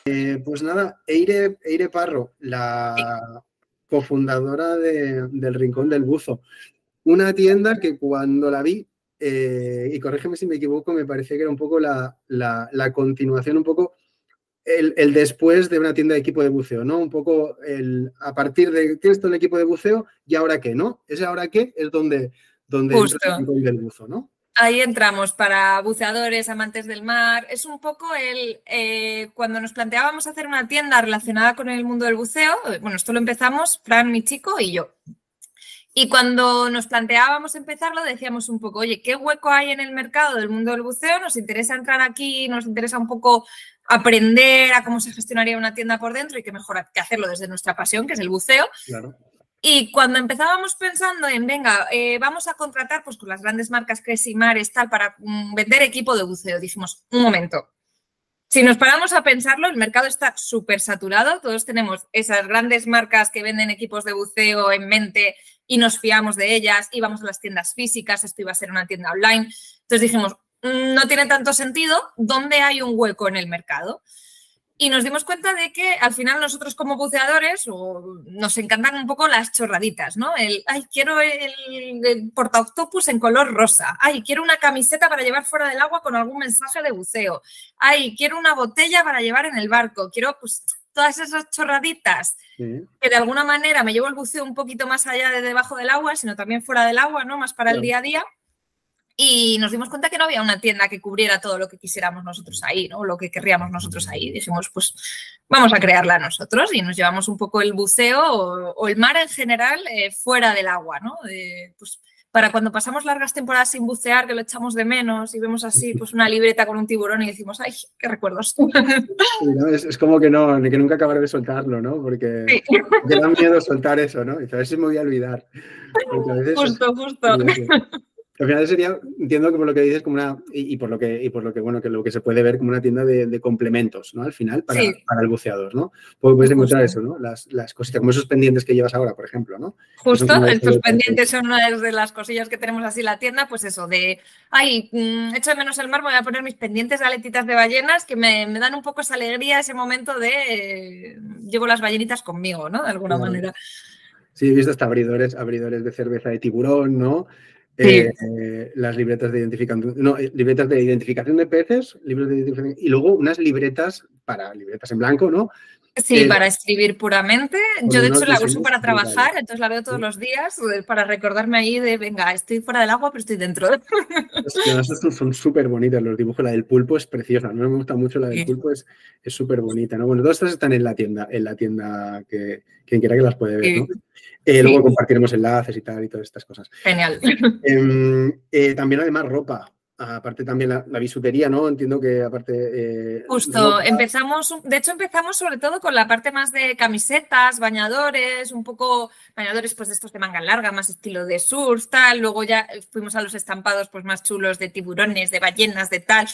Pues nada, Eire Parro, la cofundadora del Rincón del Buzo. Una tienda que cuando la vi, y corrígeme si me equivoco, me parecía que era un poco la continuación, un poco el después de una tienda de equipo de buceo, ¿no? Un poco a partir de, tienes todo el equipo de buceo y ahora qué, ¿no? Ese ahora qué es donde entra el Rincón del Buzo, ¿no? Ahí entramos para buceadores, amantes del mar. Es un poco cuando nos planteábamos hacer una tienda relacionada con el mundo del buceo, bueno, esto lo empezamos Fran, mi chico, y yo. Y cuando nos planteábamos empezarlo, decíamos un poco, oye, ¿qué hueco hay en el mercado del mundo del buceo? Nos interesa entrar aquí, nos interesa un poco aprender a cómo se gestionaría una tienda por dentro y qué mejor que hacerlo desde nuestra pasión, que es el buceo. Claro. Y cuando empezábamos pensando en, venga, vamos a contratar pues, con las grandes marcas Cresci Mares tal para vender equipo de buceo, dijimos, un momento. Si nos paramos a pensarlo, el mercado está súper saturado. Todos tenemos esas grandes marcas que venden equipos de buceo en mente y nos fiamos de ellas. Íbamos a las tiendas físicas, esto iba a ser una tienda online. Entonces dijimos, no tiene tanto sentido, ¿dónde hay un hueco en el mercado? Y nos dimos cuenta de que al final nosotros como buceadores nos encantan un poco las chorraditas, ¿no? Quiero el portaoctopus en color rosa. Ay, quiero una camiseta para llevar fuera del agua con algún mensaje de buceo. Ay, quiero una botella para llevar en el barco. Quiero, pues, todas esas chorraditas que de alguna manera me llevo el buceo un poquito más allá de debajo del agua, sino también fuera del agua, ¿no? Más para el día a día. Y nos dimos cuenta que no había una tienda que cubriera todo lo que quisiéramos nosotros ahí, ¿no? Lo que querríamos nosotros ahí. Dijimos, pues vamos a crearla nosotros y nos llevamos un poco el buceo o el mar en general fuera del agua, ¿no? Pues para cuando pasamos largas temporadas sin bucear, que lo echamos de menos y vemos así pues una libreta con un tiburón y decimos, ¡ay, qué recuerdos! Sí, ¿no? Es como que nunca acabaré de soltarlo, ¿no? Porque me da miedo soltar eso, ¿no? Y a ver si me voy a olvidar. Porque a veces justo. Al final sería, entiendo que por lo que dices, como una, y por lo que, bueno, que lo que se puede ver como una tienda de complementos, ¿no? Al final, para el buceador, ¿no? Puedes encontrar eso, ¿no? Las cositas, como esos pendientes que llevas ahora, por ejemplo, ¿no? Justo, estos pendientes son una de las cosillas que tenemos así en la tienda, pues eso, de, echo de menos el mar, voy a poner mis pendientes de aletitas de ballenas que me dan un poco esa alegría, ese momento de llevo las ballenitas conmigo, ¿no? De alguna manera. Sí, he visto hasta abridores de cerveza de tiburón, ¿no? Las libretas de identificación de peces, y luego unas libretas en blanco, ¿no? Sí, para escribir puramente. Yo, de hecho, la uso para trabajar, entonces la veo todos los días para recordarme ahí de, venga, estoy fuera del agua, pero estoy dentro. Son súper bonitas los dibujos. La del pulpo es preciosa. No me gusta mucho la del pulpo, es súper bonita, ¿no? Bueno, todas estas están en la tienda que quien quiera que las puede ver, ¿no? Luego compartiremos enlaces y tal y todas estas cosas. Genial. También además ropa. Aparte también la bisutería, ¿no? Entiendo que aparte... Justo, empezamos sobre todo con la parte más de camisetas, bañadores, un poco bañadores pues de estos de manga larga, más estilo de surf, tal. Luego ya fuimos a los estampados pues más chulos de tiburones, de ballenas, de tal.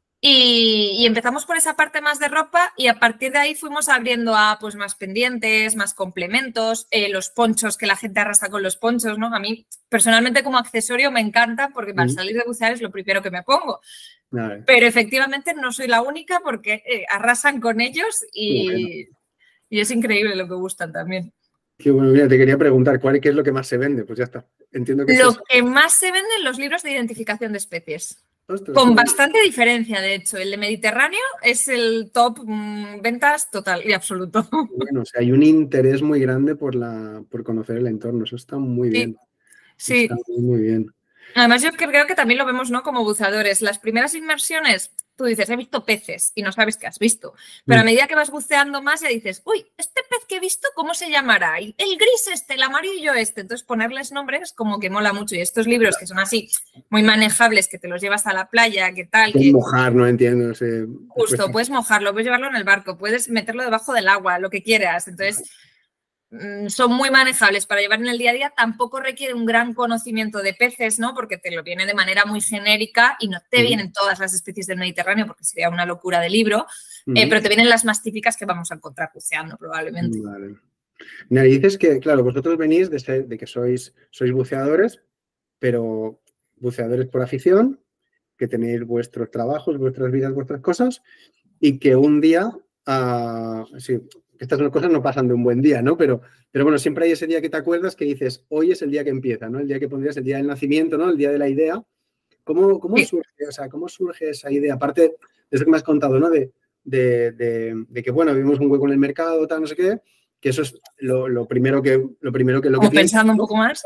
Y empezamos por esa parte más de ropa y a partir de ahí fuimos abriendo a pues más pendientes, más complementos, los ponchos, que la gente arrasa con los ponchos, ¿no? A mí personalmente como accesorio me encanta porque para salir de bucear es lo primero que me pongo. Pero efectivamente no soy la única porque arrasan con ellos y es increíble lo que gustan también. Qué bueno, mira, te quería preguntar, ¿qué es lo que más se vende? Pues ya está, entiendo que lo que más se venden los libros de identificación de especies. Ostras, con bastante diferencia, de hecho. El de Mediterráneo es el top ventas total y absoluto. Bueno, o sea, hay un interés muy grande por conocer el entorno. Eso está muy bien. Sí. Está muy bien. Además, yo creo que también lo vemos, ¿no? Como buceadores. Las primeras inmersiones, tú dices, he visto peces y no sabes qué has visto. Pero a medida que vas buceando más, ya dices, uy, este pez que he visto, ¿cómo se llamará? El gris este, el amarillo este. Entonces, ponerles nombres como que mola mucho. Y estos libros que son así, muy manejables, que te los llevas a la playa, ¿qué tal? Puedes mojar, no entiendo. Justo, puedes mojarlo, puedes llevarlo en el barco, puedes meterlo debajo del agua, lo que quieras. Entonces... son muy manejables para llevar en el día a día, tampoco requiere un gran conocimiento de peces, ¿no? Porque te lo viene de manera muy genérica y no te vienen todas las especies del Mediterráneo porque sería una locura de libro, pero te vienen las más típicas que vamos a encontrar buceando probablemente. Vale. Me dices que, claro, vosotros venís de que sois buceadores, pero buceadores por afición, que tenéis vuestros trabajos, vuestras vidas, vuestras cosas, y que un día sí, estas cosas no pasan de un buen día, ¿no? Pero bueno, siempre hay ese día que te acuerdas que dices, hoy es el día que empieza, ¿no? El día que pondrías el día del nacimiento, ¿no? El día de la idea. ¿Cómo Sí. surge, o sea, cómo surge esa idea? Aparte de eso que me has contado, ¿no? De que, bueno, vimos un hueco en el mercado, tal, no sé qué, que eso es lo primero que Como piensas, pensando un ¿no? poco más.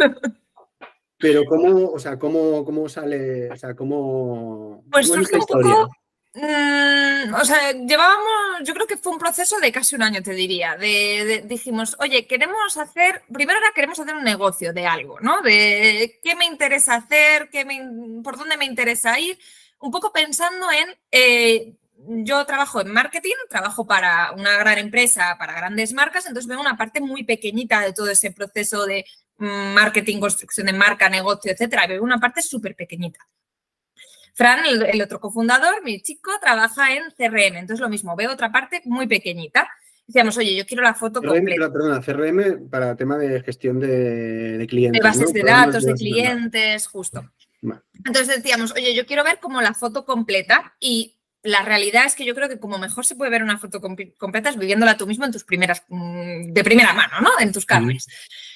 Pero cómo sale, o sea, cómo Pues es surge esta un historia. poco, o sea, llevábamos, yo creo que fue un proceso de casi un año, te diría. Dijimos, oye, primero queremos hacer un negocio de algo, ¿no? De qué me interesa hacer, por dónde me interesa ir. Un poco pensando en, yo trabajo en marketing, trabajo para una gran empresa, para grandes marcas, entonces veo una parte muy pequeñita de todo ese proceso de marketing, construcción de marca, negocio, etcétera. Veo una parte súper pequeñita. Fran, el otro cofundador, mi chico, trabaja en CRM, entonces lo mismo, veo otra parte muy pequeñita. Decíamos, oye, yo quiero la foto CRM, completa. perdona, CRM para tema de gestión de De clientes, bases ¿no? de Programas datos, de de bases de datos. clientes, justo. Vale. Entonces decíamos, oye, yo quiero ver como la foto completa y la realidad es que yo creo que como mejor se puede ver una foto completa es viviéndola tú mismo en tus de primera mano, ¿no? En tus carnes.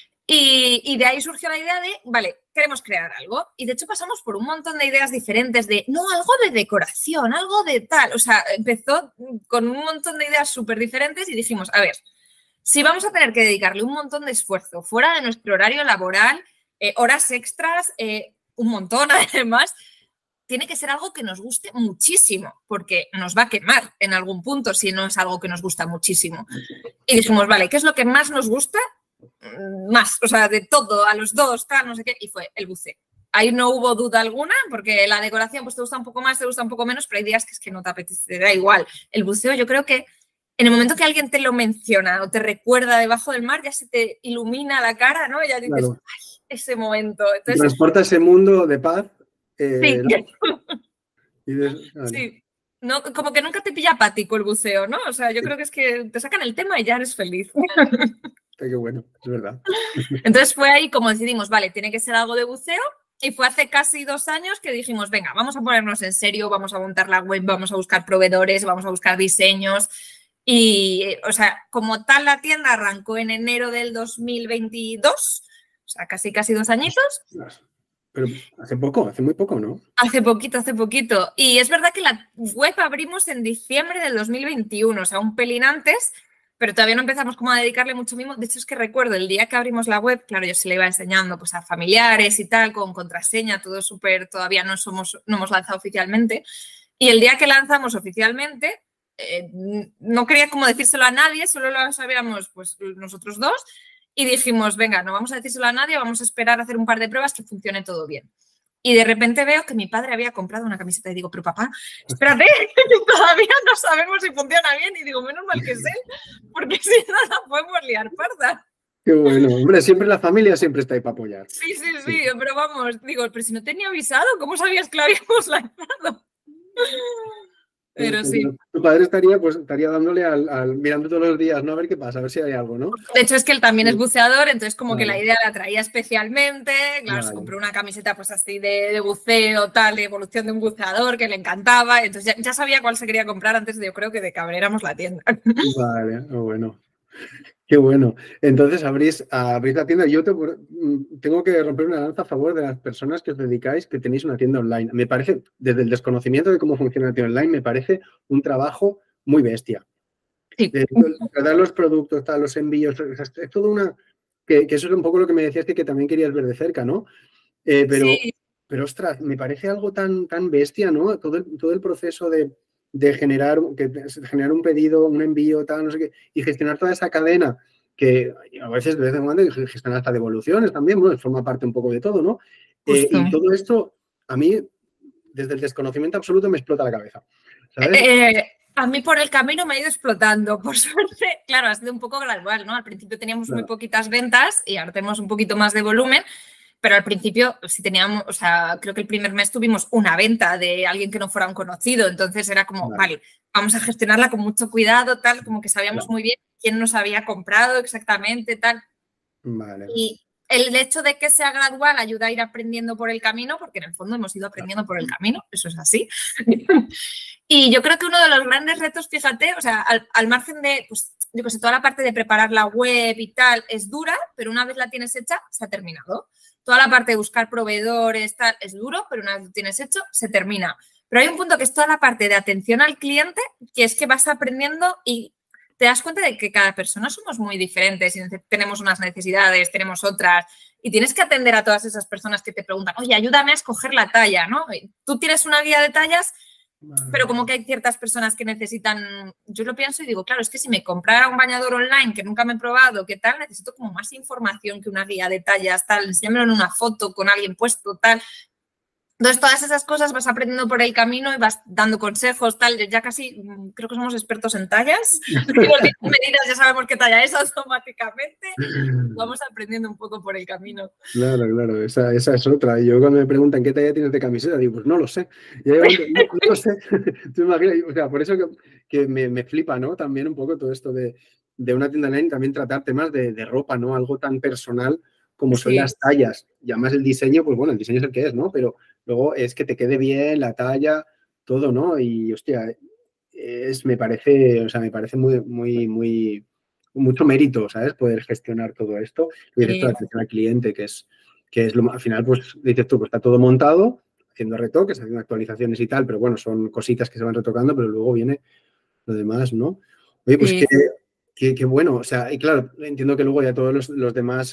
Y de ahí surgió la idea de, vale, queremos crear algo. Y de hecho pasamos por un montón de ideas diferentes de, no, algo de decoración, algo de tal. O sea, empezó con un montón de ideas súper diferentes y dijimos, a ver, si vamos a tener que dedicarle un montón de esfuerzo fuera de nuestro horario laboral, horas extras, un montón además, tiene que ser algo que nos guste muchísimo, porque nos va a quemar en algún punto si no es algo que nos gusta muchísimo. Y dijimos, vale, ¿qué es lo que más nos gusta? Más, o sea, de todo, a los dos, tal, no sé qué, y fue el buceo. Ahí no hubo duda alguna, porque la decoración pues te gusta un poco más, te gusta un poco menos, pero hay días que es que no te apetece, te da igual. El buceo yo creo que en el momento que alguien te lo menciona o te recuerda debajo del mar, ya se te ilumina la cara, ¿no? Y ya dices, Claro. ay, ese momento. Entonces, Transporta ese mundo de paz. sí, ¿No? Vale. sí. No, como que nunca te pilla apático el buceo, ¿no? O sea, yo creo que es que te sacan el tema y ya eres feliz. Qué bueno, es verdad. Entonces fue ahí como decidimos, vale, tiene que ser algo de buceo. Y fue hace casi 2 años que dijimos, venga, vamos a ponernos en serio, vamos a montar la web, vamos a buscar proveedores, vamos a buscar diseños. Y, o sea, como tal, la tienda arrancó en enero del 2022, o sea, casi 2 añitos. Pero hace muy poco, ¿no? Hace poquito, hace poquito. Y es verdad que la web abrimos en diciembre del 2021, o sea, un pelín antes, pero todavía no empezamos como a dedicarle mucho mimo. De hecho, es que recuerdo el día que abrimos la web, claro, yo se le iba enseñando pues, a familiares y tal, con contraseña, todo súper, todavía no hemos lanzado oficialmente. Y el día que lanzamos oficialmente, no quería como decírselo a nadie, solo lo sabíamos pues nosotros dos. Y dijimos, venga, no vamos a decírselo a nadie, vamos a esperar a hacer un par de pruebas que funcione todo bien. Y de repente veo que mi padre había comprado una camiseta y digo, pero papá, espérate, que todavía no sabemos si funciona bien. Y digo, menos mal que es él, porque si no la podemos liar parda. Qué bueno. Hombre, siempre la familia siempre está ahí para apoyar. Sí, pero vamos, digo, pero si no tenía avisado, ¿cómo sabías que la habíamos lanzado? Pero sí. Tu padre estaría dándole mirando todos los días, ¿no? A ver qué pasa, a ver si hay algo, ¿no? De hecho, es que él también es buceador, entonces como que la Vale. idea la traía especialmente. Claro, se Vale. compró una camiseta pues así de buceo, tal, de evolución de un buceador que le encantaba. Entonces ya sabía cuál se quería comprar antes de, yo creo que de que abriéramos la tienda. Vale, bueno. Qué bueno. Entonces abrís la tienda. Yo tengo que romper una lanza a favor de las personas que os dedicáis, que tenéis una tienda online. Me parece, desde el desconocimiento de cómo funciona la tienda online, me parece un trabajo muy bestia. Sí. Dar los productos, los envíos, es todo una... Que eso es un poco lo que me decías que también querías ver de cerca, ¿no? Sí. Pero ostras, me parece algo tan bestia, ¿no? Todo el proceso de generar un pedido, un envío, tal, no sé qué, y gestionar toda esa cadena, que a veces de vez en cuando gestionar hasta devoluciones también, bueno, forma parte un poco de todo, ¿no? Y todo esto, a mí, desde el desconocimiento absoluto, me explota la cabeza, ¿sabes? A mí por el camino me ha ido explotando, por suerte. Claro, ha sido un poco gradual, ¿no? Al principio teníamos muy poquitas ventas y ahora tenemos un poquito más de volumen. Pero al principio sí teníamos, o sea, creo que el primer mes tuvimos una venta de alguien que no fuera un conocido, entonces era como, vale, vamos a gestionarla con mucho cuidado, tal, como que sabíamos muy bien quién nos había comprado exactamente, tal. Vale. Y el hecho de que sea gradual ayuda a ir aprendiendo por el camino, porque en el fondo hemos ido aprendiendo por el camino, eso es así. Y yo creo que uno de los grandes retos, fíjate, o sea, al margen de, pues, yo que sé, toda la parte de preparar la web y tal es dura, pero una vez la tienes hecha, se ha terminado. Toda la parte de buscar proveedores, tal, es duro, pero una vez lo tienes hecho, se termina. Pero hay un punto que es toda la parte de atención al cliente, que es que vas aprendiendo y te das cuenta de que cada persona somos muy diferentes y tenemos unas necesidades, tenemos otras, y tienes que atender a todas esas personas que te preguntan, oye, ayúdame a escoger la talla, ¿no? Tú tienes una guía de tallas, pero como que hay ciertas personas que necesitan, yo lo pienso y digo, claro, es que si me comprara un bañador online que nunca me he probado, ¿qué tal? Necesito como más información que una guía de tallas, tal, enséñamelo en una foto con alguien puesto, tal. Entonces, todas esas cosas vas aprendiendo por el camino y vas dando consejos, tal. Ya casi creo que somos expertos en tallas. Medidas, ya sabemos qué talla es automáticamente. Vamos aprendiendo un poco por el camino. Claro, esa es otra. Yo cuando me preguntan qué talla tienes de camiseta, digo, pues no lo sé. Y no lo sé. ¿Tú imaginas? O sea, por eso que me flipa, ¿no? También un poco todo esto de una tienda online, también tratar temas de ropa, ¿no? Algo tan personal como son las tallas. Y además el diseño, pues bueno, el diseño es el que es, ¿no? Pero luego es que te quede bien la talla, todo, ¿no? Y, hostia, me parece mucho mérito, ¿sabes? Poder gestionar todo esto. Y dices tú, la atención al cliente, que es al final, pues dices tú, pues está todo montado, haciendo retoques, haciendo actualizaciones y tal, pero bueno, son cositas que se van retocando, pero luego viene lo demás, ¿no? Oye, pues qué bueno, o sea, y claro, entiendo que luego ya todos los demás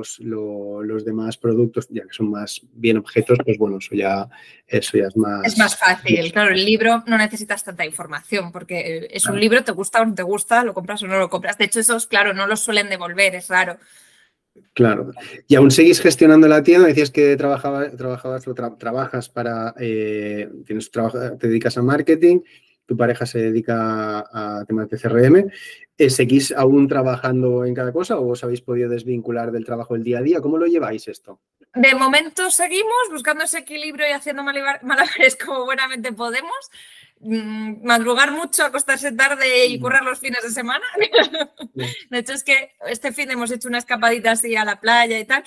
productos, ya que son más bien objetos, pues bueno, eso ya es más... Es más fácil, claro, el libro no necesitas tanta información, porque es un libro, te gusta o no te gusta, lo compras o no lo compras. De hecho, esos, claro, no los suelen devolver, es raro. Claro. ¿Y aún seguís gestionando la tienda? Decías que trabajas para... te dedicas a marketing, tu pareja se dedica a temas de CRM. ¿Seguís aún trabajando en cada cosa o os habéis podido desvincular del trabajo del día a día? ¿Cómo lo lleváis esto? De momento seguimos buscando ese equilibrio y haciendo malabares como buenamente podemos. Madrugar mucho, acostarse tarde y currar los fines de semana. De hecho, es que este fin hemos hecho una escapadita así a la playa y tal.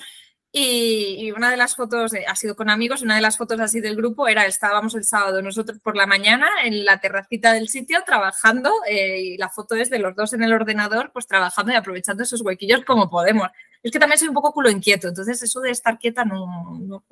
Y una de las fotos ha sido con amigos, una de las fotos así del grupo estábamos el sábado nosotros por la mañana en la terracita del sitio trabajando y la foto es de los dos en el ordenador pues trabajando y aprovechando esos huequillos como podemos. Es que también soy un poco culo inquieto, entonces eso de estar quieta no.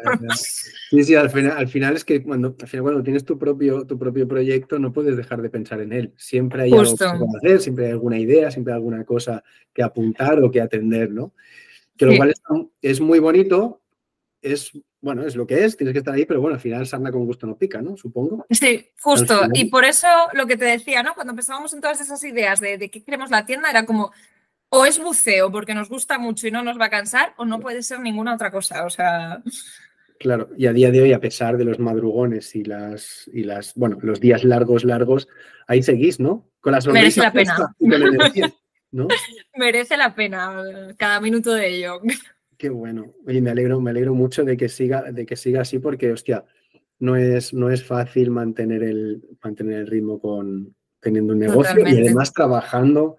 Sí, al final es que cuando tienes tu propio proyecto no puedes dejar de pensar en él. Siempre hay algo que hacer, siempre hay alguna idea, siempre hay alguna cosa que apuntar o que atender, ¿no? Que lo cual es muy bonito, es lo que es, tienes que estar ahí, pero bueno, al final sarna con gusto no pica, ¿no? Supongo. Sí, justo. Y por eso lo que te decía, ¿no? Cuando empezábamos en todas esas ideas de qué queremos la tienda, era como, o es buceo porque nos gusta mucho y no nos va a cansar, o no puede ser ninguna otra cosa, o sea... Claro, y a día de hoy, a pesar de los madrugones y los días largos, ahí seguís, ¿no? Con la sonrisa. Merece la pena. Y con energía, ¿no? Merece la pena cada minuto de ello. Qué bueno. Oye, me alegro mucho de que siga así porque, hostia, no es fácil mantener el ritmo teniendo un negocio. Totalmente. Y además trabajando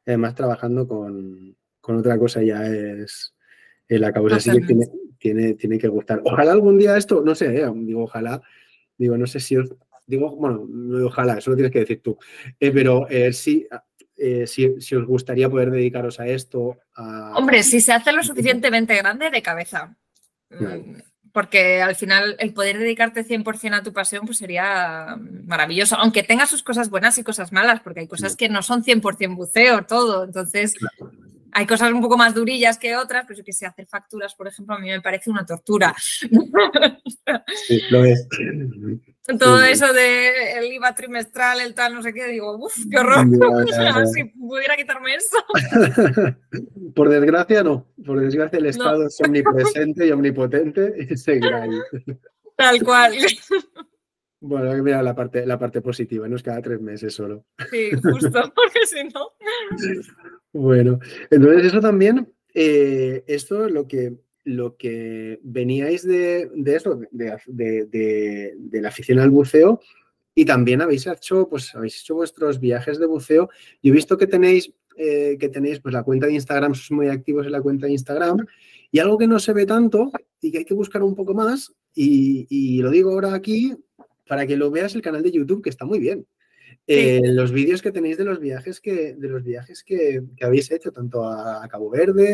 con otra cosa ya es la causa. Así que tiene que gustar. Ojalá algún día esto, no sé, no sé si os... ojalá, eso lo tienes que decir tú. Pero sí... si os gustaría poder dedicaros a esto. Hombre, si se hace lo suficientemente grande, de cabeza. Claro. Porque al final el poder dedicarte 100% a tu pasión pues sería maravilloso, aunque tenga sus cosas buenas y cosas malas, porque hay cosas que no son 100% buceo, todo. Entonces, hay cosas un poco más durillas que otras, pero que sé, hacer facturas, por ejemplo, a mí me parece una tortura. Sí, lo es. Todo eso del IVA trimestral, el tal, no sé qué, digo, uff, qué horror. Si pudiera quitarme eso. Por desgracia, no. Por desgracia, el Estado es omnipresente y omnipotente y seguirá ahí. Tal cual. Bueno, mira la parte positiva, no es cada 3 meses solo. Sí, justo, porque si no. Bueno, entonces eso también, esto es lo que veníais de eso, de la afición al buceo, y también habéis hecho vuestros viajes de buceo. Yo he visto que tenéis que tenéis, pues la cuenta de Instagram, sois muy activos en la cuenta de Instagram, y algo que no se ve tanto y que hay que buscar un poco más, y lo digo ahora aquí para que lo veas, el canal de YouTube, que está muy bien. Los vídeos que tenéis de los viajes que habéis hecho, tanto a Cabo Verde,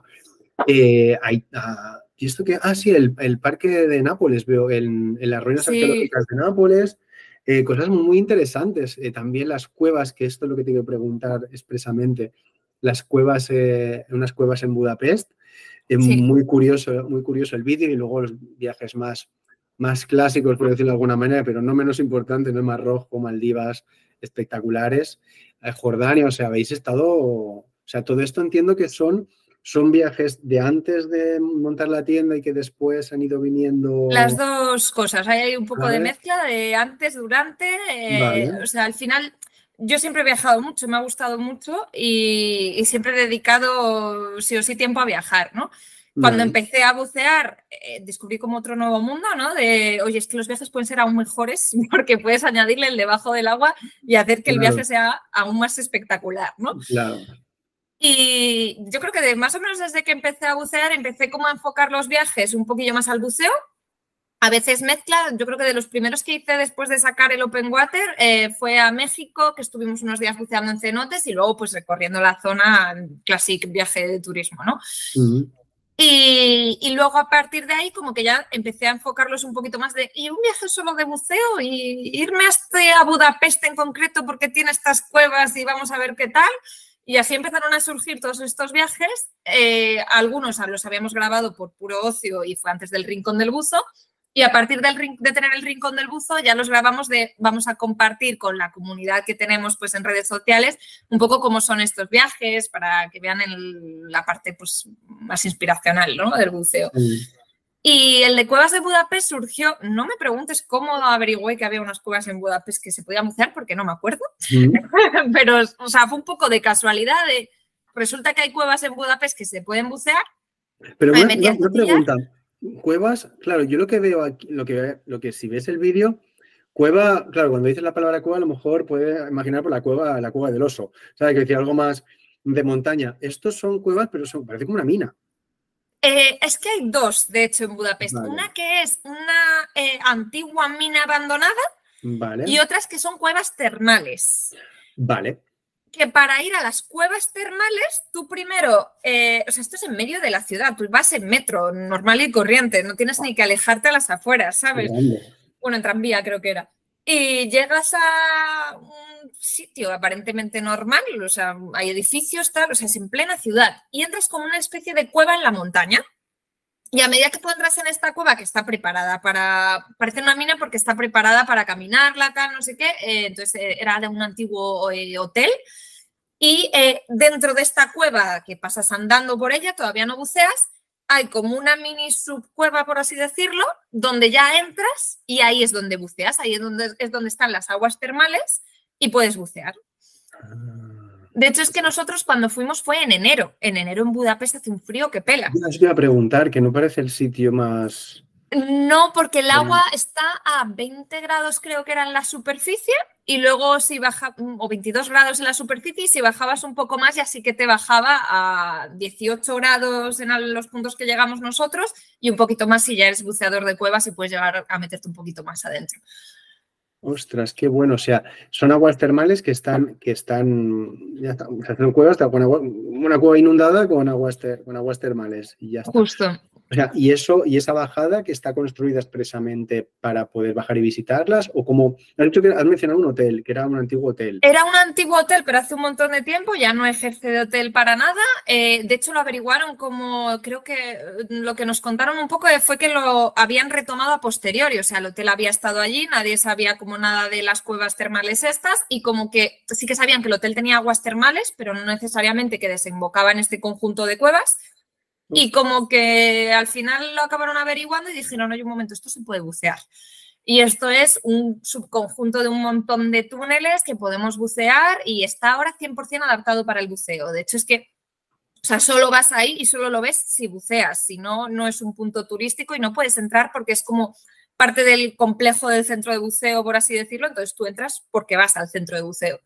¿y esto qué? Sí, el parque de Nápoles, veo en las ruinas arqueológicas de Nápoles, cosas muy interesantes. También las cuevas, que esto es lo que te quiero preguntar expresamente, las cuevas, unas cuevas en Budapest. Muy curioso el vídeo, y luego los viajes más clásicos, por decirlo de alguna manera, pero no menos importantes, ¿no? Marruecos, Maldivas, espectaculares, Jordania, o sea, habéis estado, o sea, todo esto entiendo que son viajes de antes de montar la tienda y que después han ido viniendo. Las dos cosas, hay un poco de mezcla de antes, durante, Vale. O sea, al final yo siempre he viajado mucho, me ha gustado mucho y siempre he dedicado sí o sí tiempo a viajar, ¿no? Cuando empecé a bucear, descubrí como otro nuevo mundo, ¿no? De, oye, es que los viajes pueden ser aún mejores porque puedes añadirle el debajo del agua y hacer que el viaje sea aún más espectacular, ¿no? Claro. Y yo creo que más o menos desde que empecé a bucear, empecé como a enfocar los viajes un poquillo más al buceo. A veces mezcla, yo creo que de los primeros que hice después de sacar el Open Water fue a México, que estuvimos unos días buceando en cenotes y luego pues recorriendo la zona, classic viaje de turismo, ¿no? Y luego a partir de ahí como que ya empecé a enfocarlos un poquito más de, ¿y un viaje solo de buceo? ¿Y irme a Budapest en concreto porque tiene estas cuevas y vamos a ver qué tal? Y así empezaron a surgir todos estos viajes. Algunos los habíamos grabado por puro ocio y fue antes del Rincón del Buzo. Y a partir de tener el Rincón del Buzo ya los grabamos vamos a compartir con la comunidad que tenemos pues en redes sociales un poco cómo son estos viajes para que vean la parte pues más inspiracional, ¿no? Del buceo. Y el de Cuevas de Budapest surgió, no me preguntes cómo averigüé que había unas cuevas en Budapest que se podían bucear porque no me acuerdo, pero o sea, fue un poco de casualidad resulta que hay cuevas en Budapest que se pueden bucear. Pero una pregunta. Cuevas, claro, yo lo que veo aquí, lo que si ves el vídeo, cueva, claro, cuando dices la palabra cueva, a lo mejor puedes imaginar por la cueva del oso, ¿sabes? Que decir algo más de montaña. Estos son cuevas, pero parece como una mina. Es que hay dos, de hecho, en Budapest. Vale. Una que es una antigua mina abandonada, vale, y otras que son cuevas termales. Vale. Que para ir a las cuevas termales, tú primero, o sea, esto es en medio de la ciudad, tú vas en metro, normal y corriente, no tienes ni que alejarte a las afueras, ¿sabes? Bueno, en tranvía creo que era. Y llegas a un sitio aparentemente normal, o sea, hay edificios, tal, o sea, es en plena ciudad, y entras como una especie de cueva en la montaña. Y a medida que tú entras en esta cueva que está preparada parece una mina porque está preparada para caminarla, tal, no sé qué, entonces era de un antiguo hotel. Y dentro de esta cueva que pasas andando por ella, todavía no buceas, hay como una mini subcueva, por así decirlo, donde ya entras y ahí es donde buceas, ahí es donde están las aguas termales y puedes bucear. De hecho, es que nosotros cuando fuimos fue en enero. En enero en Budapest hace un frío que pela. Yo os iba a preguntar, que no parece el sitio más... No, porque el agua está a 20 grados creo que era en la superficie y luego si baja, o 22 grados en la superficie, y si bajabas un poco más ya sí que te bajaba a 18 grados en los puntos que llegamos nosotros y un poquito más si ya eres buceador de cuevas y puedes llegar a meterte un poquito más adentro. Ostras, qué bueno. O sea, son aguas termales que están, ya está, se hacen cuevas con una cueva inundada con aguas termales y ya está. Justo. O sea, y esa bajada que está construida expresamente para poder bajar y visitarlas, o como has dicho que has mencionado un hotel, que era un antiguo hotel. Era un antiguo hotel, pero hace un montón de tiempo ya no ejerce de hotel para nada. De hecho, lo averiguaron como, creo que lo que nos contaron un poco fue que lo habían retomado a posteriori. O sea, el hotel había estado allí, nadie sabía como nada de las cuevas termales estas y como que sí que sabían que el hotel tenía aguas termales, pero no necesariamente que desembocaba en este conjunto de cuevas. Y como que al final lo acabaron averiguando y dijeron, oye, un momento, esto se puede bucear. Y esto es un subconjunto de un montón de túneles que podemos bucear y está ahora 100% adaptado para el buceo. De hecho, es que o sea, solo vas ahí y solo lo ves si buceas. Si no, no es un punto turístico y no puedes entrar porque es como parte del complejo del centro de buceo, por así decirlo. Entonces tú entras porque vas al centro de buceo.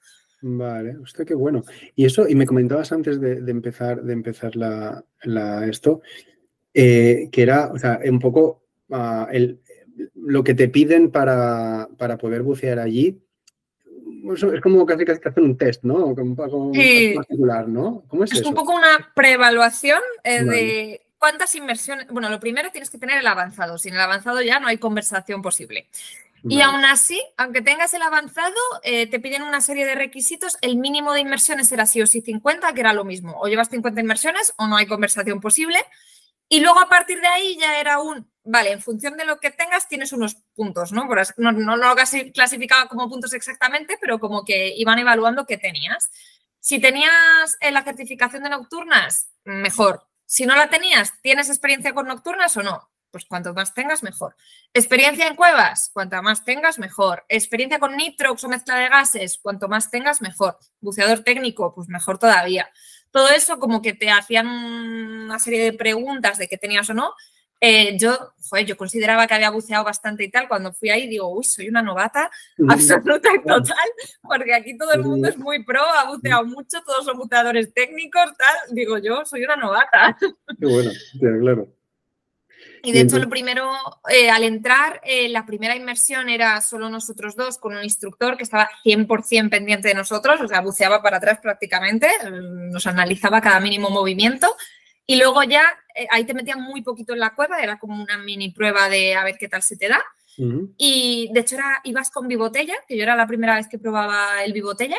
Vale, hostia, qué bueno. Y eso, y me comentabas antes de empezar esto, que era, o sea, un poco lo que te piden para poder bucear allí. Es como casi que hacer un test, ¿no? Como un test Sí, particular, ¿no? ¿Cómo es es un eso? poco una preevaluación Vale, de cuántas inmersiones. Bueno, lo primero tienes que tener el avanzado. Sin el avanzado ya no hay conversación posible. Y vale. aún así, aunque tengas el avanzado, te piden una serie de requisitos. El mínimo de inmersiones era sí o sí 50, que era lo mismo. O llevas 50 inmersiones o no hay conversación posible. Y luego a partir de ahí ya era vale, en función de lo que tengas tienes unos puntos, ¿no? No lo clasificaba como puntos exactamente, pero como que iban evaluando qué tenías. Si tenías la certificación de nocturnas, mejor. Si no la tenías, ¿tienes experiencia con nocturnas o no? Pues cuanto más tengas, mejor. Experiencia en cuevas, cuanta más tengas, mejor. Experiencia con nitrox o mezcla de gases, cuanto más tengas, mejor. Buceador técnico, pues mejor todavía. Todo eso como que te hacían una serie de preguntas de qué tenías o no. Yo consideraba que había buceado bastante y tal. Cuando fui ahí digo, uy, soy una novata absoluta y total, porque aquí todo el mundo es muy pro, ha buceado mucho, todos son buceadores técnicos, tal. Digo, yo soy una novata. Qué bueno, claro. Y Y de hecho, lo entonces, primero, al entrar, la primera inmersión era solo nosotros dos con un instructor que estaba 100% pendiente de nosotros, o sea, buceaba para atrás prácticamente, nos analizaba cada mínimo movimiento. Y luego ya ahí te metían muy poquito en la cueva, era como una mini prueba de a ver qué tal se te da. Y de hecho ibas con bibotella, que yo era la primera vez que probaba el bibotella,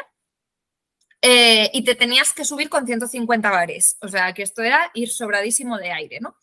y te tenías que subir con 150 bares, o sea, que esto era ir sobradísimo de aire, ¿no?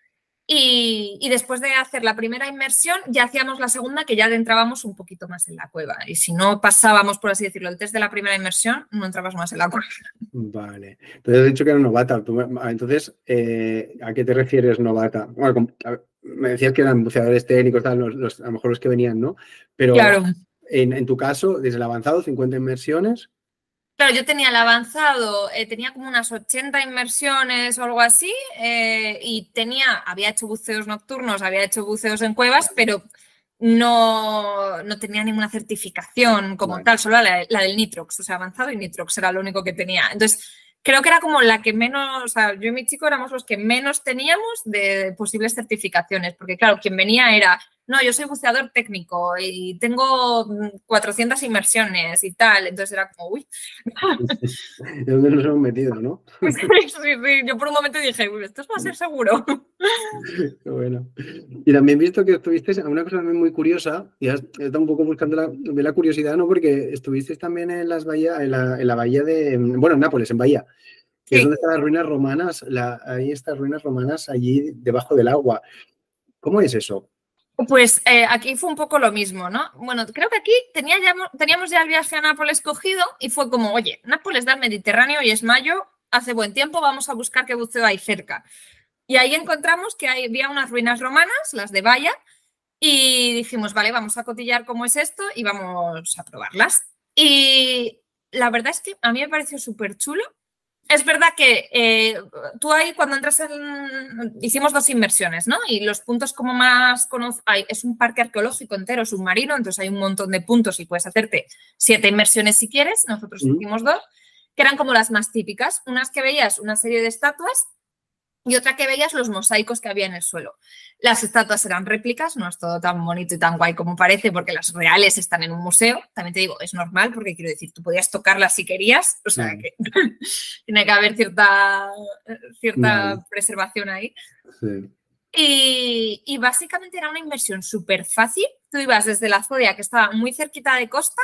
Y después de hacer la primera inmersión, ya hacíamos la segunda, que ya adentrábamos un poquito más en la cueva. Y si no pasábamos, por así decirlo, el test de la primera inmersión, no entrabas más en la cueva. vale. Entonces has dicho que era novata. Entonces, ¿a qué te refieres novata? Bueno, me decías que eran buceadores técnicos, tal, a lo mejor los que venían, ¿no? Pero Claro. en tu caso, desde el avanzado, 50 inmersiones. Claro, yo tenía el avanzado, tenía como unas 80 inmersiones o algo así, y había hecho buceos nocturnos, había hecho buceos en cuevas, pero no tenía ninguna certificación como Vale. tal, solo la del Nitrox, o sea, avanzado y Nitrox era lo único que tenía. Entonces, creo que era como la que menos, o sea, yo y mi chico éramos los que menos teníamos de posibles certificaciones, porque claro, quien venía era, no, yo soy buceador técnico y tengo 400 inmersiones y tal, entonces era como, uy. ¿De dónde nos hemos metido, no? Sí, sí, yo por un momento dije, uy, esto va a ser seguro. Qué bueno. Y también he visto que estuvisteis, una cosa también muy curiosa, y he estado un poco buscando la curiosidad, ¿no? Porque estuvisteis también en las bahías, en la bahía de, bueno, en Nápoles, en Bahía, que es donde Sí, están las ruinas romanas, hay estas ruinas romanas allí debajo del agua. ¿Cómo es eso? pues aquí fue un poco lo mismo, ¿no? Bueno, creo que aquí teníamos ya el viaje a Nápoles cogido y fue como, oye, Nápoles da el Mediterráneo y es mayo, hace buen tiempo, vamos a buscar qué buceo hay cerca. Y ahí encontramos que había unas ruinas romanas, las de Baia, y dijimos, vale, vamos a cotillar cómo es esto y vamos a probarlas. Y la verdad es que a mí me pareció súper chulo. Es verdad que tú ahí cuando entras hicimos 2 inmersiones, ¿no? Y los puntos como más es un parque arqueológico entero submarino, entonces hay un montón de puntos y puedes hacerte 7 inmersiones si quieres. Nosotros hicimos 2, que eran como las más típicas. Unas que veías una serie de estatuas y otra que veías los mosaicos que había en el suelo. Las estatuas eran réplicas, no es todo tan bonito y tan guay como parece, porque las reales están en un museo. También te digo, es normal, porque quiero decir, tú podías tocarlas si querías, o sea que tiene que haber Vale. cierta preservación ahí. Sí. Y básicamente era una inversión súper fácil. Tú ibas desde la Zodia, que estaba muy cerquita de costa,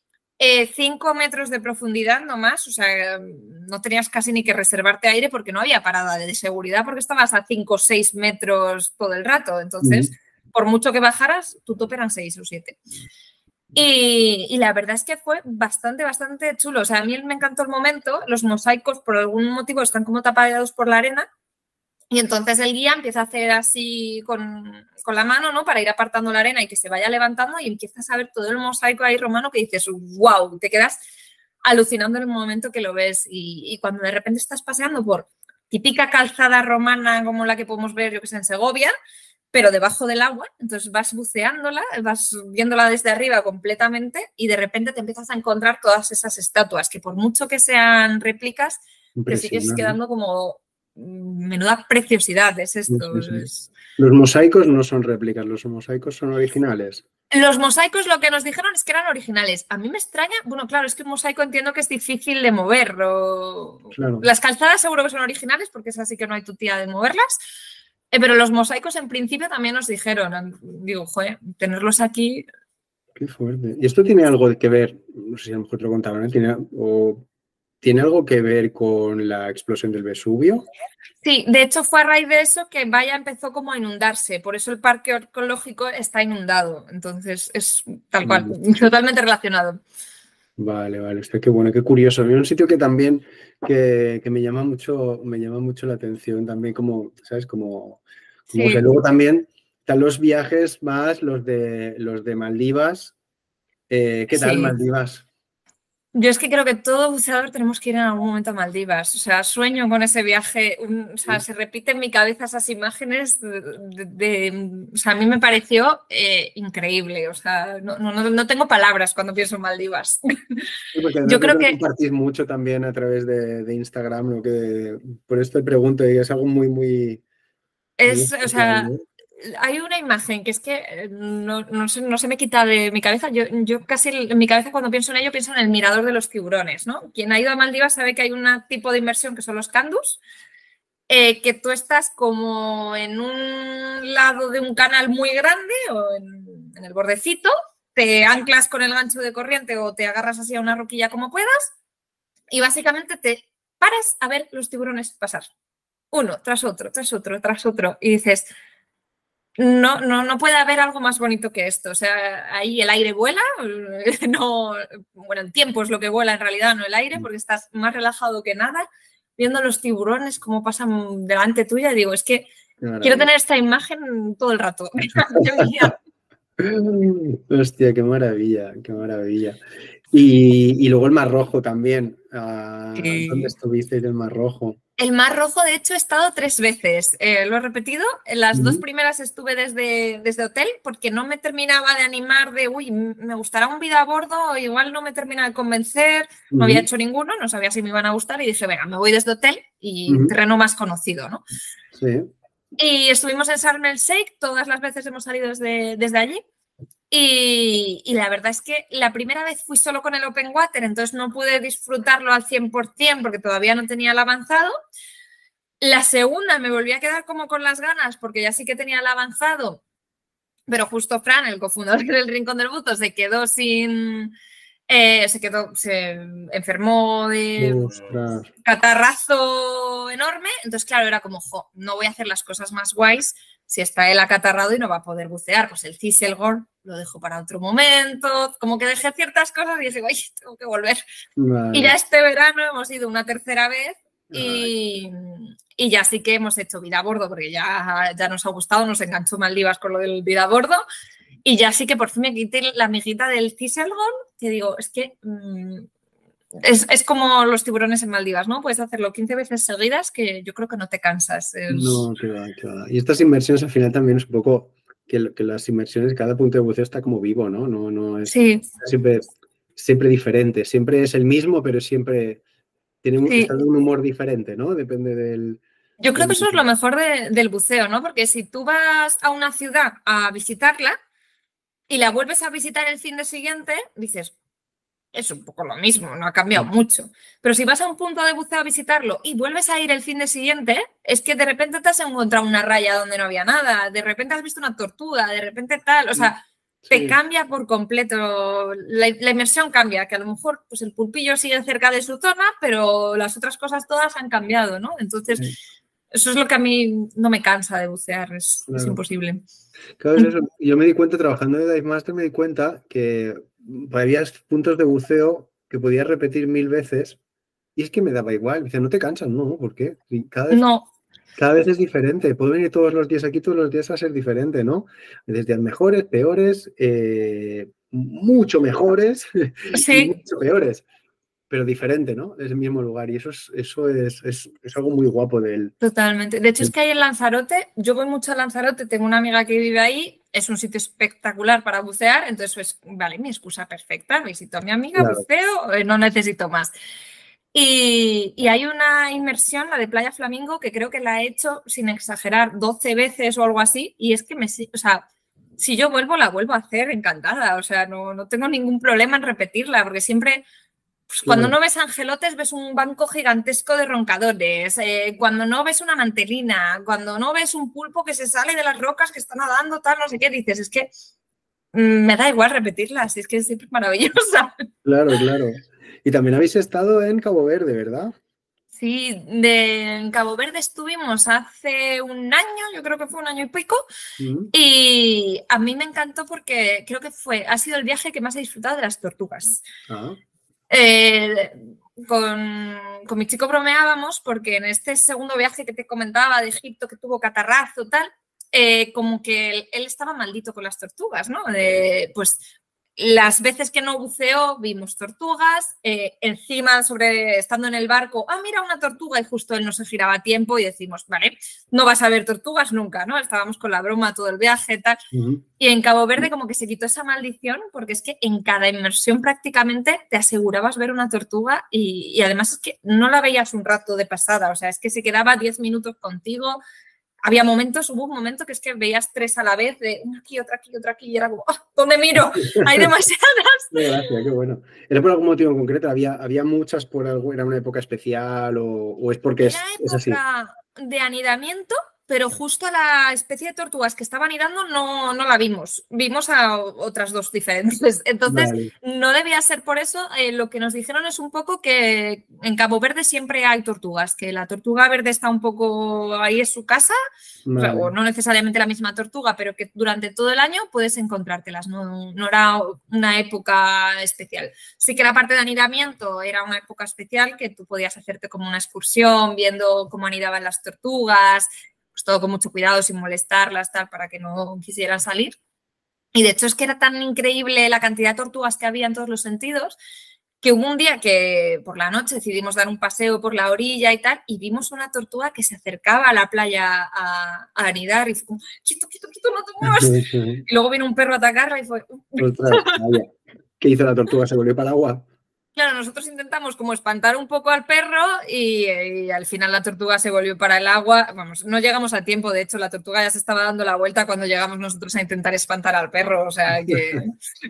5 metros de profundidad no más, o sea, no tenías casi ni que reservarte aire porque no había parada de seguridad porque estabas a 5 o 6 metros todo el rato. Entonces, por mucho que bajaras, tu tope eran 6 o 7. Y la verdad es que fue bastante, bastante chulo. O sea, a mí me encantó el momento. Los mosaicos, por algún motivo, están como tapados por la arena. Y entonces el guía empieza a hacer así con la mano, ¿no? Para ir apartando la arena y que se vaya levantando y empiezas a ver todo el mosaico ahí romano que dices, wow, te quedas alucinando en el momento que lo ves. Y cuando de repente estás paseando por típica calzada romana como la que podemos ver, yo que sé, en Segovia, pero debajo del agua. Entonces vas buceándola, vas viéndola desde arriba completamente y de repente te empiezas a encontrar todas esas estatuas que por mucho que sean réplicas, te sigues quedando como menuda preciosidad. Es esto. Sí, sí. Los mosaicos no son réplicas, los mosaicos son originales. Los mosaicos lo que nos dijeron es que eran originales. A mí me extraña, bueno, claro, es que un mosaico entiendo que es difícil de mover. Claro. Las calzadas seguro que son originales porque es así que no hay tutía de moverlas. Pero los mosaicos en principio también nos dijeron, digo, joder, tenerlos aquí. Qué fuerte. ¿Y esto tiene algo que ver, no sé si a lo mejor te lo contaban, ¿tiene algo que ver con la explosión del Vesubio? Sí, de hecho fue a raíz de eso que Baia empezó como a inundarse, por eso el parque arqueológico está inundado, entonces es tal cual, totalmente relacionado. Vale, está qué bueno, qué curioso. Hay un sitio que también que me llama mucho la atención también, como, ¿sabes? Como Sí. que luego también están los viajes más los de Maldivas. ¿Qué tal Maldivas? Yo es que creo que todo buceador tenemos que ir en algún momento a Maldivas. O sea, sueño con ese viaje. O sea, se repiten en mi cabeza esas imágenes. O sea, a mí me pareció increíble. O sea, no tengo palabras cuando pienso en Maldivas. Sí, yo creo que compartís mucho también a través de Instagram. Lo que, por esto te pregunto, es algo muy o sea, ¿no? Hay una imagen que es que no se me quita de mi cabeza. Yo casi en mi cabeza cuando pienso en ello pienso en el mirador de los tiburones, ¿no? Quien ha ido a Maldivas sabe que hay un tipo de inmersión que son los candus, que tú estás como en un lado de un canal muy grande o en el bordecito, te anclas con el gancho de corriente o te agarras así a una roquilla como puedas y básicamente te paras a ver los tiburones pasar. Uno tras otro, tras otro, tras otro. Y dices, no puede haber algo más bonito que esto. O sea, ahí el aire vuela, el tiempo es lo que vuela en realidad, no el aire, porque estás más relajado que nada, viendo los tiburones cómo pasan delante tuya. Y digo, es que quiero tener esta imagen todo el rato. Hostia, qué maravilla, qué maravilla. Y luego el Mar Rojo también. ¿Dónde estuviste en el Mar Rojo? El Mar Rojo, de hecho, he estado 3 veces. Lo he repetido. En las 2 primeras estuve desde hotel porque no me terminaba de animar de, uy, me gustará un vida a bordo, igual no me termina de convencer. No había hecho ninguno, no sabía si me iban a gustar y dije, venga, me voy desde hotel y terreno más conocido, ¿no? Sí. Y estuvimos en Sharm el Sheikh, todas las veces hemos salido desde allí. Y la verdad es que la primera vez fui solo con el Open Water, entonces no pude disfrutarlo al 100% porque todavía no tenía el avanzado. La segunda me volví a quedar como con las ganas porque ya sí que tenía el avanzado, pero justo Fran, el cofundador del Rincón del Buzo, se quedó sin... se enfermó de catarrazo enorme, entonces claro, era como, no voy a hacer las cosas más guays si está él acatarrado y no va a poder bucear, pues el Thistlegorn lo dejo para otro momento, como que dejé ciertas cosas y dije, oye, tengo que volver. Vale. Y ya este verano hemos ido una tercera vez y ya sí que hemos hecho vida a bordo, porque ya nos ha gustado, nos enganchó Maldivas con lo del vida a bordo. Y ya sí que por fin me quité la amiguita del Thistlegorn, que digo, es que es como los tiburones en Maldivas, ¿no? Puedes hacerlo 15 veces seguidas que yo creo que no te cansas. No, que va. Y estas inmersiones al final también es un poco que las inmersiones, cada punto de buceo está como vivo, ¿no? No es siempre diferente, siempre es el mismo, pero siempre está de un humor diferente, ¿no? Depende del... Yo creo que eso es lo mejor del buceo, ¿no? Porque si tú vas a una ciudad a visitarla y la vuelves a visitar el fin de siguiente, dices, es un poco lo mismo, no ha cambiado mucho. Pero si vas a un punto de buceo a visitarlo y vuelves a ir el fin de siguiente, es que de repente te has encontrado una raya donde no había nada, de repente has visto una tortuga, de repente tal, o sea, te cambia por completo, la inmersión cambia, que a lo mejor pues el pulpillo sigue cerca de su zona, pero las otras cosas todas han cambiado, ¿no? Entonces, eso es lo que a mí no me cansa de bucear, es imposible. Claro, es eso. Yo me di cuenta, trabajando de Dive Master, me di cuenta que había puntos de buceo que podías repetir 1000 veces y es que me daba igual. Dice, no te cansas, ¿no? ¿Por qué? Cada vez es diferente. Puedo venir todos los días aquí, todos los días va a ser diferente, ¿no? Desde mejores, peores, mucho mejores y mucho peores. pero diferente, ¿no? Es el mismo lugar y eso es algo muy guapo de él. Totalmente. De hecho, es que hay en Lanzarote, yo voy mucho a Lanzarote, tengo una amiga que vive ahí, es un sitio espectacular para bucear, entonces, pues, vale, mi excusa perfecta, visito a mi amiga, Claro. buceo, no necesito más. Y hay una inmersión, la de Playa Flamingo, que creo que la he hecho, sin exagerar, 12 veces o algo así, y es que o sea, si yo vuelvo, la vuelvo a hacer encantada, o sea, no tengo ningún problema en repetirla, porque siempre... Pues cuando no ves angelotes, ves un banco gigantesco de roncadores. Cuando no ves una mantelina, cuando no ves un pulpo que se sale de las rocas que está nadando, tal, no sé qué, dices, es que me da igual repetirlas, es que es siempre maravillosa. Claro, claro. Y también habéis estado en Cabo Verde, ¿verdad? Sí, en Cabo Verde estuvimos hace un año, yo creo que fue un año y pico, y a mí me encantó porque creo que ha sido el viaje que más he disfrutado de las tortugas. Ah. Con mi chico bromeábamos porque en este segundo viaje que te comentaba de Egipto que tuvo catarrazo tal, como que él estaba maldito con las tortugas, ¿no? Pues las veces que no buceó vimos tortugas, encima estando en el barco, mira una tortuga y justo él no se giraba a tiempo y decimos, vale, no vas a ver tortugas nunca, ¿no? Estábamos con la broma todo el viaje tal. Y en Cabo Verde como que se quitó esa maldición porque es que en cada inmersión prácticamente te asegurabas ver una tortuga y además es que no la veías un rato de pasada, o sea, es que se quedaba 10 minutos contigo. Hubo un momento que es que veías 3 a la vez, de una aquí, otra aquí, otra aquí, y era como, ¿dónde miro? Hay demasiadas. Qué gracia, qué bueno. ¿Era por algún motivo en concreto? ¿Había muchas por algo? ¿Era una época especial o es porque Era es así? época de anidamiento, pero justo la especie de tortugas que estaba anidando no la vimos. Vimos a otras 2 diferentes. Entonces, Vale. no debía ser por eso. Lo que nos dijeron es un poco que en Cabo Verde siempre hay tortugas, que la tortuga verde está un poco ahí en su casa, Vale. o no necesariamente la misma tortuga, pero que durante todo el año puedes encontrártelas. No era una época especial. Sí que la parte de anidamiento era una época especial que tú podías hacerte como una excursión viendo cómo anidaban las tortugas, pues todo con mucho cuidado, sin molestarlas, tal, para que no quisieran salir. Y de hecho es que era tan increíble la cantidad de tortugas que había en todos los sentidos que hubo un día que por la noche decidimos dar un paseo por la orilla y tal, y vimos una tortuga que se acercaba a la playa a anidar y fue como, quieto, quieto, quieto, no te muevas. Y luego vino un perro a atacarla y fue... Ostras, vaya. ¿Qué hizo la tortuga? ¿Se volvió para el agua? Claro, nosotros intentamos como espantar un poco al perro y al final la tortuga se volvió para el agua. Vamos, no llegamos a tiempo, de hecho la tortuga ya se estaba dando la vuelta cuando llegamos nosotros a intentar espantar al perro, o sea que...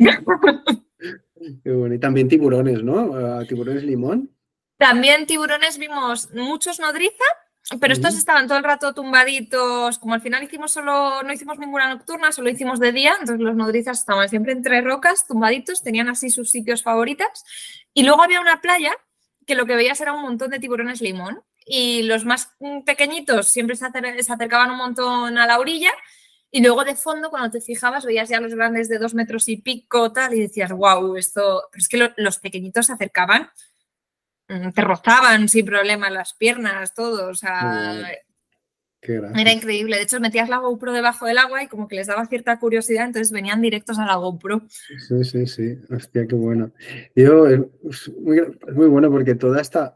Qué bueno. Y también tiburones, ¿no? ¿Tiburones limón? También tiburones vimos muchos nodriza, pero estos estaban todo el rato tumbaditos, como al final no hicimos ninguna nocturna, solo hicimos de día, entonces los nodrizas estaban siempre entre rocas, tumbaditos, tenían así sus sitios favoritos. Y luego había una playa que lo que veías era un montón de tiburones limón y los más pequeñitos siempre se acercaban un montón a la orilla y luego de fondo cuando te fijabas veías ya los grandes de 2 metros y pico tal y decías, wow, esto... Pero es que los pequeñitos se acercaban, te rozaban sin problema las piernas, todo, o sea... Qué gracia. Era increíble. De hecho, metías la GoPro debajo del agua y como que les daba cierta curiosidad, entonces venían directos a la GoPro. Sí, sí, sí. Hostia, qué bueno. Es muy bueno porque toda esta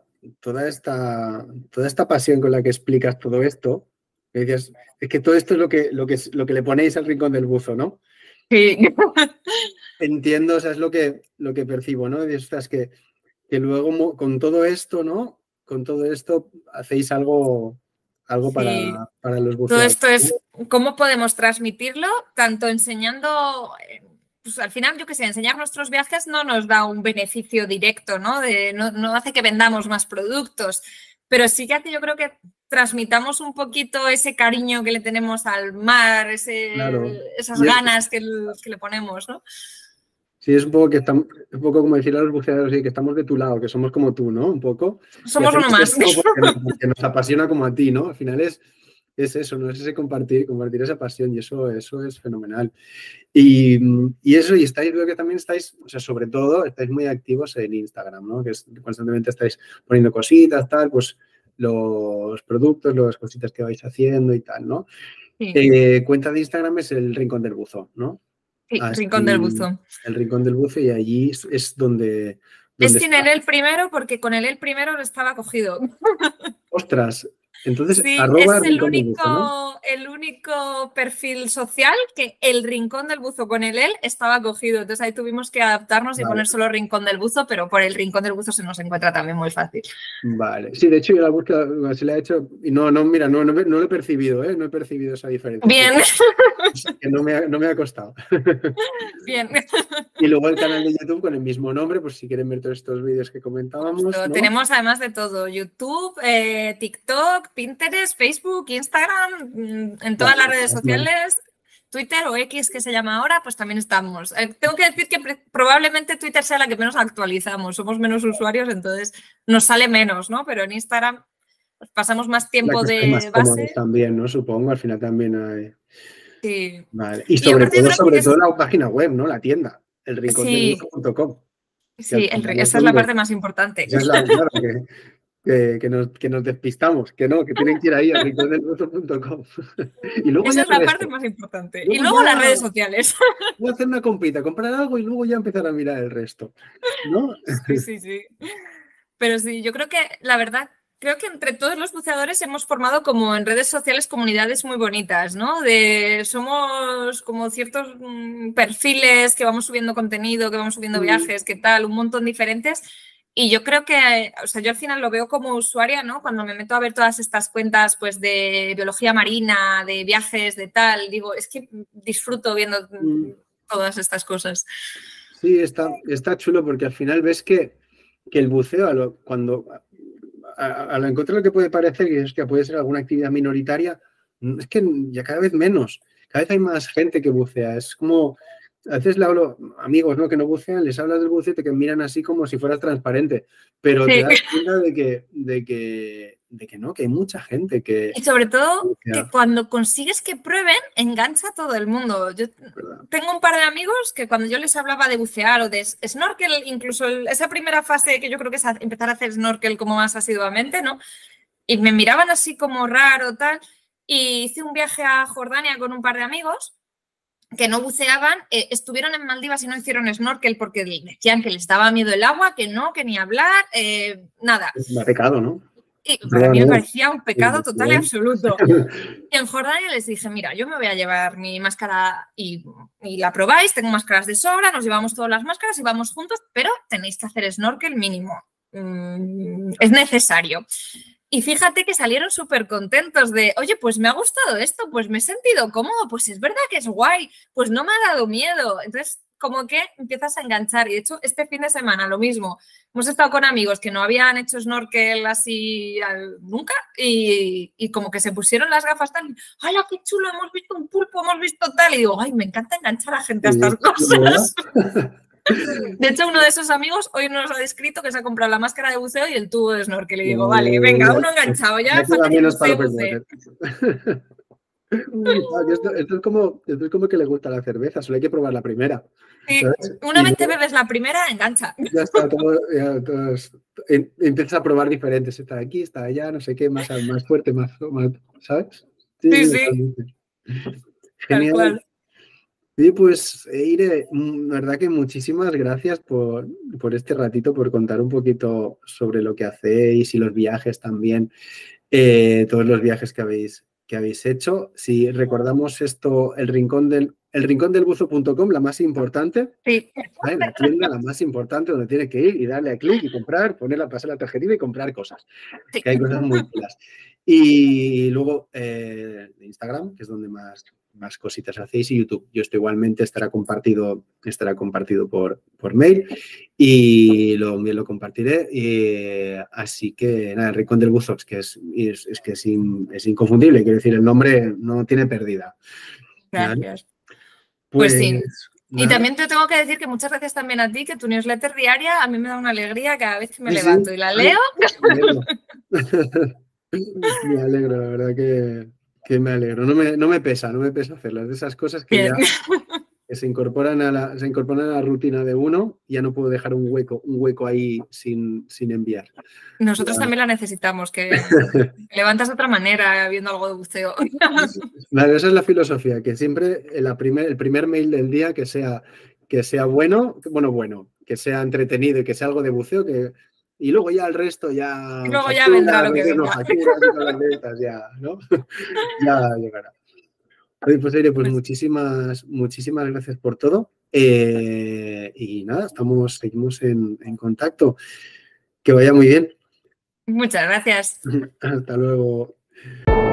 pasión con la que explicas todo esto, que dices, es que todo esto es lo que le ponéis al rincón del buzo, ¿no? Sí. Entiendo, o sea, es lo que percibo, ¿no? Y ostras, que luego con todo esto, ¿no? Con todo esto hacéis algo Sí. para los Todo buceadores. esto es cómo podemos transmitirlo, tanto enseñando, pues al final, yo qué sé, enseñar nuestros viajes no nos da un beneficio directo, ¿no? No hace que vendamos más productos, pero sí que hace, yo creo que transmitamos un poquito ese cariño que le tenemos al mar, Claro. esas ganas que le ponemos, ¿no? Sí, es un poco como decirle a los buceadores, sí, que estamos de tu lado, que somos como tú, ¿no? Un poco. Somos uno más. Porque nos apasiona como a ti, ¿no? Al final es eso, ¿no? Es ese compartir esa pasión y eso es fenomenal. Y veo que también estáis, o sea, sobre todo, estáis muy activos en Instagram, ¿no? Que constantemente estáis poniendo cositas, tal, pues los productos, las cositas que vais haciendo y tal, ¿no? Sí. Cuenta de Instagram es el Rincón del Buzo, ¿no? Sí, Rincón del Buzo. El Rincón del Buzo y allí es donde Es sin el primero porque con el primero estaba cogido. Ostras, entonces Sí, arroba es Rincón del Buzo, ¿no? el único perfil social que el Rincón del Buzo con el estaba cogido. Entonces ahí tuvimos que adaptarnos y Vale. poner solo Rincón del Buzo, pero por el Rincón del Buzo se nos encuentra también muy fácil. Vale. Sí, de hecho yo la búsqueda se le ha hecho y mira, no lo he percibido, ¿eh? No he percibido esa diferencia. Bien. Que no me ha costado. Bien. Y luego el canal de YouTube con el mismo nombre, pues si quieren ver todos estos vídeos que comentábamos, ¿no? Tenemos además de todo, YouTube, TikTok, Pinterest, Facebook, Instagram, en todas las redes sociales, Twitter o X que se llama ahora, pues también estamos. Tengo que decir que probablemente Twitter sea la que menos actualizamos, somos menos usuarios, entonces nos sale menos, ¿no? Pero en Instagram pues, pasamos más tiempo de más base. También, ¿no? Supongo, al final también hay... Sí. Vale. Y sobre todo la página web, ¿no? La tienda, el rincondelbuzo.com. Sí, esa es la parte más importante. Esa es claro, que nos despistamos, que tienen que ir ahí a rincondelbuzo.com. Esa es la parte más importante. Y luego las redes sociales. Voy a hacer una compita, comprar algo y luego ya empezar a mirar el resto, ¿no? Sí. Pero sí, yo creo que la verdad, creo que entre todos los buceadores hemos formado como en redes sociales comunidades muy bonitas, ¿no? Somos como ciertos perfiles que vamos subiendo contenido, que vamos subiendo viajes, qué tal, un montón diferentes. Y yo creo que, o sea, yo al final lo veo como usuaria, ¿no? Cuando me meto a ver todas estas cuentas, pues, de biología marina, de viajes, de tal, digo, es que disfruto viendo todas estas cosas. Sí, está chulo porque al final ves que el buceo, al encontrar lo que puede parecer que es que puede ser alguna actividad minoritaria, es que ya cada vez menos, cada vez hay más gente que bucea. Es como, a veces le hablo a amigos, ¿no? Que no bucean, les hablas del buceo y te miran así como si fueras transparente, pero te das cuenta de que no, que hay mucha gente que... Y sobre todo que cuando consigues que prueben, engancha a todo el mundo. Yo tengo un par de amigos que cuando yo les hablaba de bucear o de snorkel, incluso esa primera fase que yo creo que es empezar a hacer snorkel como más asiduamente, ¿no? Y me miraban así como raro, tal. Y hice un viaje a Jordania con un par de amigos que no buceaban, estuvieron en Maldivas y no hicieron snorkel porque decían que les daba miedo el agua, que ni hablar, nada. Es un pecado, ¿no? Y para mí me parecía un pecado total y absoluto. Y en Jordania les dije, mira, yo me voy a llevar mi máscara y la probáis, tengo máscaras de sobra, nos llevamos todas las máscaras y vamos juntos, pero tenéis que hacer snorkel mínimo. Es necesario. Y fíjate que salieron súper contentos de, oye, pues me ha gustado esto, pues me he sentido cómodo, pues es verdad que es guay, pues no me ha dado miedo. Entonces, como que empiezas a enganchar. Y de hecho, este fin de semana lo mismo. Hemos estado con amigos que no habían hecho snorkel así nunca y como que se pusieron las gafas tal. ¡Hala, qué chulo! Hemos visto un pulpo, hemos visto tal. Y digo, ¡ay, me encanta enganchar a gente a estas cosas! De hecho, uno de esos amigos hoy nos ha descrito que se ha comprado la máscara de buceo y el tubo de snorkel. Y digo, vale, venga, uno enganchado ya. Esto es como que le gusta la cerveza, solo hay que probar la primera. Sí, una vez te bebes la primera, engancha. Ya está, empiezas a probar diferentes. Está aquí, está allá, no sé qué, más fuerte, más ¿sabes? Sí. Genial. Tal cual. Sí, pues Eire, verdad que muchísimas gracias por este ratito, por contar un poquito sobre lo que hacéis y los viajes también, todos los viajes que habéis hecho. Si recordamos esto, el rincondelbuzo.com, la más importante, sí. ¿vale? La tienda, la más importante, donde tiene que ir y darle a clic y comprar, pasar la tarjetita y comprar cosas, sí. Que hay cosas muy chulas. Y luego Instagram, que es donde más cositas hacéis, y YouTube. Yo esto igualmente estará compartido por mail y lo compartiré. Así que nada, el Rincón del Buzo, que es inconfundible, quiero decir, el nombre no tiene pérdida. Gracias. Pues sí. Y también te tengo que decir que muchas gracias también a ti, que tu newsletter diaria a mí me da una alegría cada vez que me levanto y la leo. Me alegro, la verdad que me alegro. No me pesa hacerlas. De esas cosas que ya se incorporan a la rutina de uno, ya no puedo dejar un hueco ahí sin enviar. Nosotros también la necesitamos, que levantas de otra manera viendo algo de buceo. Vale, esa es la filosofía, que siempre el primer mail del día que sea bueno, que sea entretenido y que sea algo de buceo, y luego ya el resto ya... Y luego ya vendrá lo que venga. Facturas y con las ventas ya, ¿no? Ya llegará. Oye, pues Eire, pues muchísimas gracias por todo. Y nada, seguimos en contacto. Que vaya muy bien. Muchas gracias. Hasta luego.